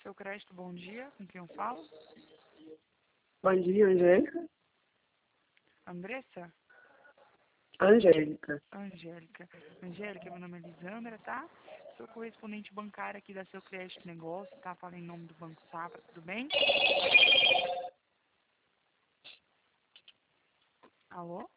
Seu Crédito, bom dia. Com quem eu falo? Bom dia, Angélica. Andressa? Angélica. Angélica, meu nome é Lisandra, tá? Sou correspondente bancária aqui da Seu Crédito Negócio, tá? Falo em nome do Banco Safra, tudo bem? Alô?